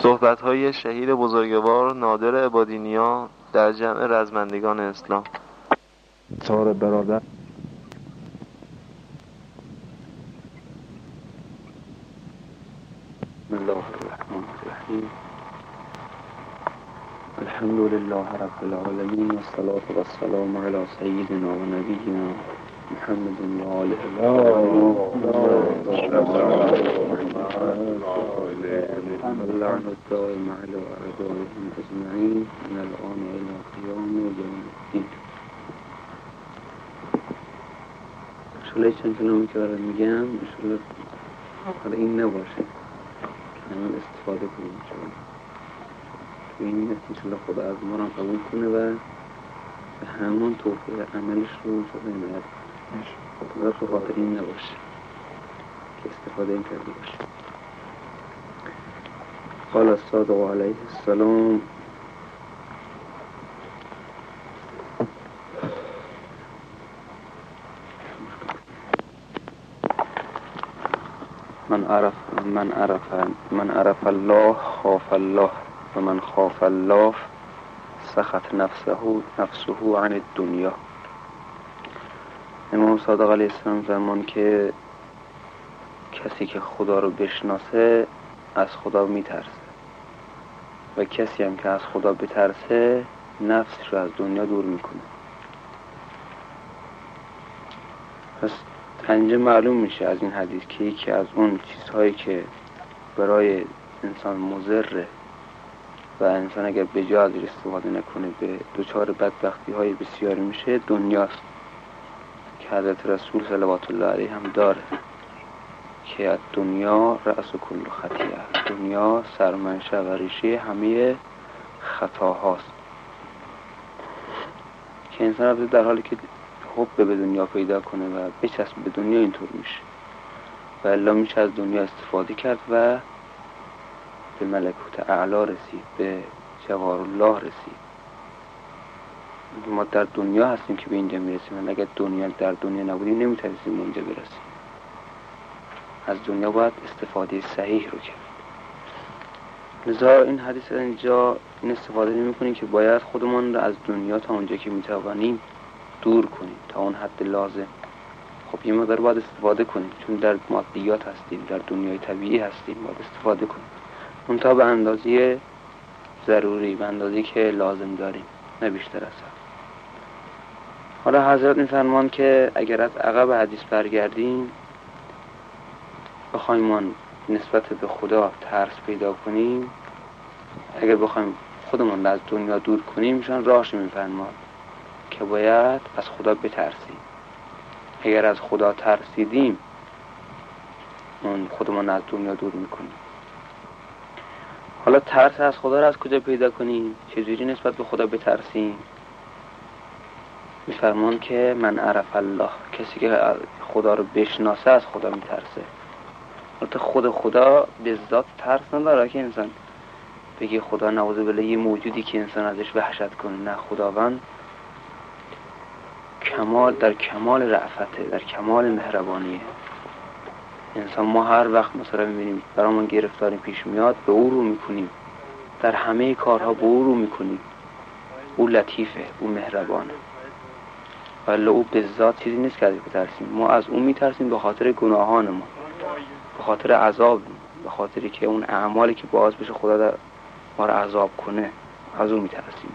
صحبت‌های شهید بزرگوار نادر عبادی‌نیا در جمع رزمندگان اسلام. سار برادر بسم الله الرحمن الرحیم. الحمد لله رب العالمین والصلاة والسلام علی سیدنا و نبینا محمد و آله اللعن الدائم علی اعدائهم اجمعین من الآن الى قیام یوم الدین. انشاءالله چند کلامی که برای میگم انشاءالله حالا این نباشه که همون استفاده کنیم، چون تو این نیست انشاءالله خدا از ما را قبول کنه و به همون توفیق عملش رو انشاءالله عنایت کنه. خدا خاطر این نباشه که استفاده این کرده باشه. قال الصادق علیه السلام: من عرف الله خاف الله و من خاف الله سخط نفسه عن الدنیا. امام صادق علیه السلام فرمان که کسی که خدا رو بشناسه از خدا میترسه و کسی هم که از خدا بترسه نفسش رو از دنیا دور میکنه. پس اینجا معلوم میشه از این حدیث که یکی از اون چیزهایی که برای انسان مضره و انسان اگر به جا ازش استفاده نکنه به دچار بدبختی های بسیاری میشه دنیاست، که حضرت رسول صلوات الله علیه هم داره که دنیا رأس کل خطیه، دنیا سرمنشأ و ریشه همه خطاهاست، که انسان در حالی که حب به دنیا پیدا کنه و بچسب به دنیا اینطور میشه و الا میشه از دنیا استفاده کرد و به ملکوت اعلا رسید، به جوار الله رسید. ما در دنیا هستیم که به اینجا میرسیم، اگر در دنیا نبودیم نمیتونستیم اونجا برسیم. از دنیا باید استفاده صحیح رو کرد. لذا این حدیث اینجا این استفاده نمی کنیم که باید خودمان رو از دنیا تا اونجا که میتوانیم دور کنیم تا اون حد لازم. خب یه مقدار باید استفاده کنیم، چون در مادیات هستیم، در دنیای طبیعی هستیم، باید استفاده کنیم اون تا به اندازه ضروری، به اندازه که لازم داریم، نه بیشتر از حد. حالا حضرت میفرمان که اگر از عقب حدیث برگردیم بخوایم ما نسبت به خدا ترس پیدا کنیم، اگر بخوایم خودمون از دنیا دور کنیم، میشن راهش میفرمان که باید از خدا بترسیم. اگر از خدا ترسیدیم اون خودمون از دنیا دور میکنیم. حالا ترس از خدا رو از کجا پیدا کنیم؟ چجوری نسبت به خدا بترسیم؟ میفرمان که من عرف الله، کسی که خدا رو بشناسه از خدا میترسه. البته خدا به ذات ترس نداره که انسان بگه خدا نعوذ بالله یه موجودی که انسان ازش وحشت کنه. نه، خداوند در کمال رأفته، در کمال مهربانیه. انسان ما هر وقت مثلا میبینیم برامون گرفتاری پیش میاد به او رو میکنیم، در همه کارها به او رو میکنیم. او لطیفه، او مهربانه، ولی او به ذات چیزی نیست که ازش بترسیم. ما از او میترسیم به خاطر گناهان ما، به خاطر عذاب، به خاطری که اون اعمالی که باعث بشه خدا ما رو عذاب کنه از او میترسیم.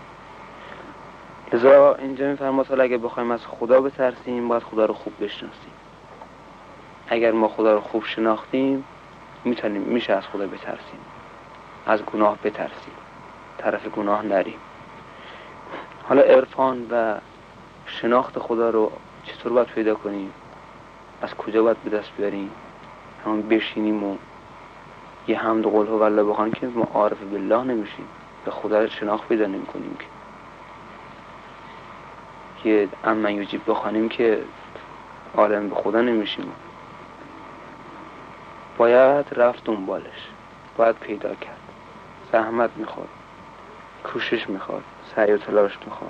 لذا اینجا میفرماد حالا اگه بخوایم از خدا بترسیم باید خدا رو خوب بشناسیم. اگر ما خدا رو خوب شناختیم میشه از خدا بترسیم، از گناه بترسیم، طرف گناه نریم. حالا عرفان و شناخت خدا رو چطور باید پیدا کنیم؟ از کجا باید به دست بیاریم؟ همون بشینیم و یه حمد قل هو الله بخوانیم که ما عارف بالله نمیشیم، به خدا شناخت پیدا نمی کنیم. که اما یوجیب بخوانیم که عالم به خدا نمیشیم. باید رفت دنبالش، باید پیدا کرد. زحمت میخواد، کوشش میخواد، سعی و تلاش میخواد.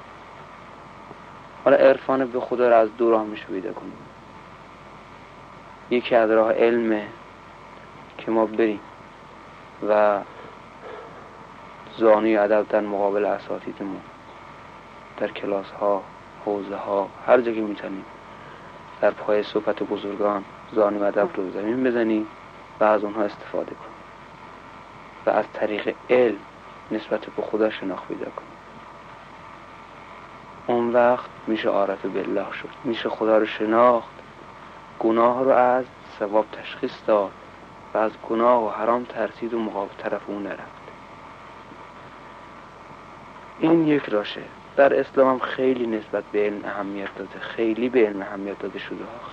حالا عرفان به خدا رو از دو راه میشه پیدا کنیم. یکی از راه علمه که ما بریم و زانوی ادب در مقابل اساتیدمون، در کلاس ها، حوزه ها، هر جا که میتونیم در پای صحبت بزرگان زانوی ادب رو زمین بزنیم و از اونها استفاده کنیم و از طریق علم نسبت به خدا شناخت پیدا کنیم. اون وقت میشه عارف بالله شد، میشه خدا رو شناخت، گناه رو از ثواب تشخیص داد و از گناه و حرام ترسید و مقابل طرف اون نرفت. این یک راشه. در اسلام هم خیلی نسبت به علم اهمیت داده، خیلی به علم اهمیت داده شده ها،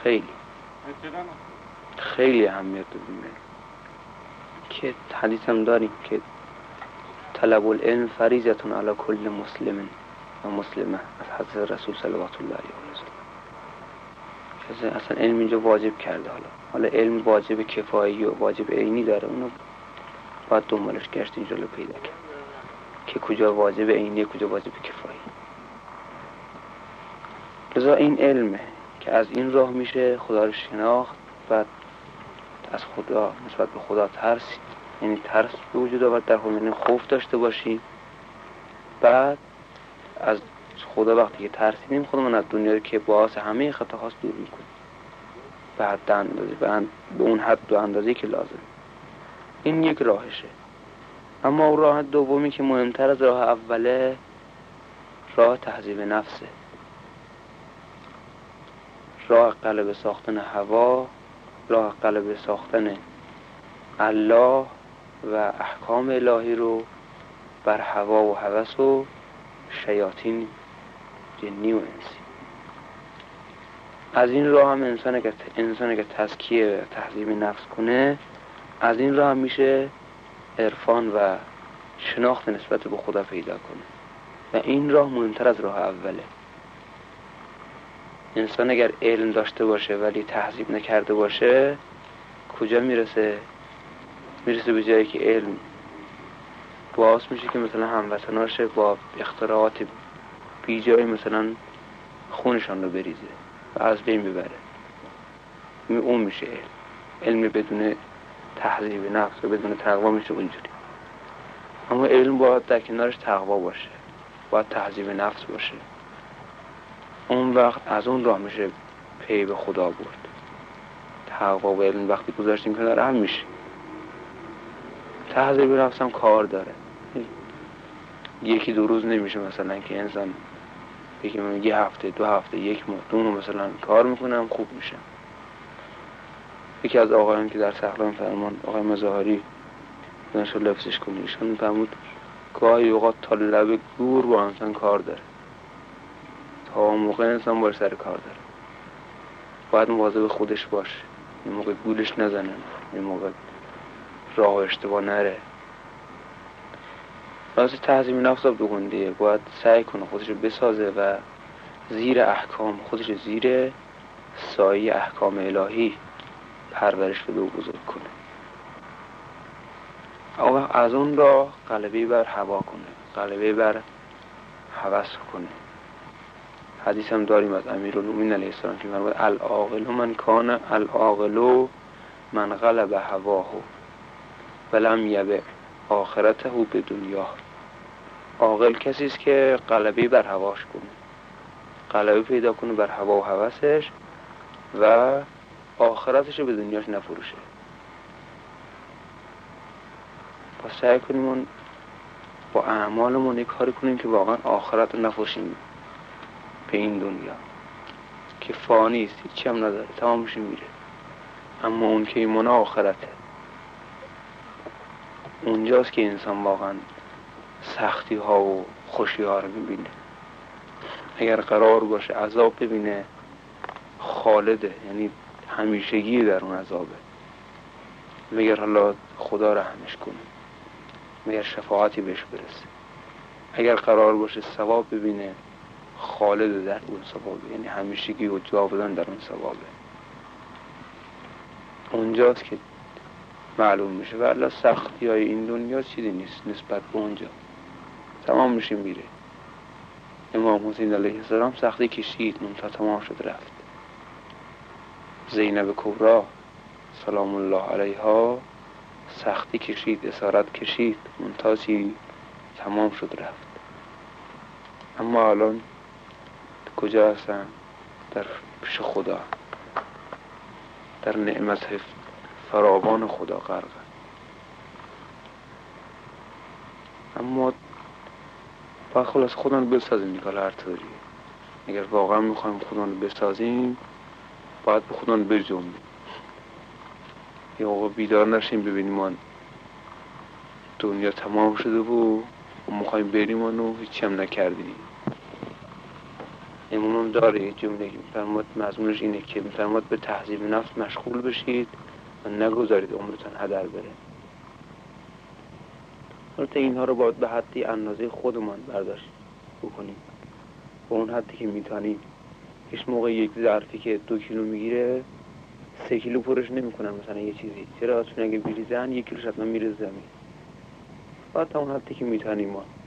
خیلی اهمیت داده علم. که حدیث هم داریم که طلب العلم فریضة علی کل مسلم و مسلمه، از حضرت رسول صلوات الله علیه و سلم. اصلا علم اینجا واجب کرده. حالا علم واجب کفایی و واجب عینی داره، اونو باید دنبالش گشت اینجا رو پیدا کرد که کجا واجب عینی کجا واجب کفایی. لذا این علمه که از این راه میشه خدا رو شناخت و از خدا نسبت به خدا ترس، یعنی ترس به وجود آورد، در حال خوف داشته باشیم. بعد از خدا وقتی که ترسیدیم خودمون از دنیا که باعث همه خطاهاست دور میکنیم به حد اندازه، به اون حد و اندازه‌ای که لازم. این یک راهشه. اما راه دومی که مهمتر از راه اوله، راه تهذیب نفسه، راه قلب ساختن هوا، راه قلب ساختن الله و احکام الهی رو بر هوا و هوس و شیاطین جنی و انسی. از این راه هم انسان که تزکیه و تهذیب نفس کنه، از این راه هم میشه عرفان و شناخت نسبت به خدا پیدا کنه و این راه مهمتر از راه اوله. انسان اگر علم داشته باشه ولی تهذیب نکرده باشه کجا میرسه؟ میرسه به جایی که علم باعث میشه که مثلا هموطناش با اختراعات بی جای مثلا خونشان رو بریزه و از بین ببره. اون میشه علم بدون تهذیب نفس و بدون تقوا میشه اونجوری. اما علم باید در کنارش تقوا باشه، باید تهذیب نفس باشه. اون وقت از اون راه میشه پی به خدا برد. تقوا و علم وقتی گذاشتیم کنار هم میشه. تهذیب نفس هم کار داره، یکی دو روز نمیشه مثلا که انسان بگه من یه هفته دو هفته یک ماه دو ماه مثلا کار میکنم خوب میشم. یکی از آقایان که در صحرا فرمان، آقای مظاهری نشو لفظش کنه، ایشون فرمود گاهی اوقات تا لب گور با انسان کار داره، تا موقع انسان باش سر کار داره. باید مواظب خودش باشه، این موقع گولش نزنه، این موقع راه اشتباه نره. واسه تهذیب نفس بگندیه باید سعی کنه خودش رو بسازه و زیر احکام خودش زیر سایه احکام الهی پرورش بده و بزرگ کنه. از اون راه غلبه بر هوا کنه، غلبه بر هوس کنه. حدیث هم داریم از امیرالمومنین علیه السلام که فرمود العاقل من کان العاقل من غلب هواه ولم یبع آخرته به دنیا. عاقل کسی است که غلبه بر هواش کنه، غلبه پیدا کنه بر هوا و هوسش و آخرتش رو به دنیاش نفروشه. با سعی کنیم با اعمالمون یک کاری کنیم که واقعا آخرت رو نفروشیم به این دنیا که فانی است، هیچی هم نداره، تمام میشه میره. اما اون که ایمان آخرته، اونجاست که انسان واقعا سختی ها و خوشی ها رو میبینه. اگر قرار باشه عذاب ببینه خالده، یعنی همیشگی در اون عذابه، مگر حالا خدا رحمش کنه، مگر شفاعتی بهش برسه. اگر قرار باشه ثواب ببینه خالده در اون ثوابه، یعنی همیشگی و جاودان در اون ثوابه. اونجاست که معلوم میشه. و الله سختی های این دنیا چیزی نیست نسبت به اونجا، تمام میشه میره. امام حسین علیه السلام سختی کشید، منتها تمام شد رفت. زینب کبرا سلام الله علیها سختی کشید، اسارت کشید، منتاسی تمام شد رفت. اما الان کجا هستن؟ در پیش خدا، در نعمت فراوان خدا غرق. اما باید خلاص خدا رو بسازیم دیگه، هر طوری. اگر واقعا میخوایم خدا رو بسازیم باید به خدا رو برجومیم. یا آقا بیدار نشیم ببینیم ما دنیا تمام شده و میخوایم بریم و هیچی هم نکردیم. امون داره یه جمله که میفرماد، مضمونش اینه که میفرماد به تهذیب نفس مشغول بشید و نگذارید عمرتان هدر بره. البته اینها رو باید به حدی اندازه خودمان برداشت بکنیم، به اون حدی که میتونیم. هیچ موقع یک ظرفی که 2 کیلو میگیره 3 کیلو پرش نمیکنن مثلا یه چیزی، چرا؟ چون اگه بریزن 1 کیلوش حتما میره زمین. باید تا اون حدی که میتونیم ما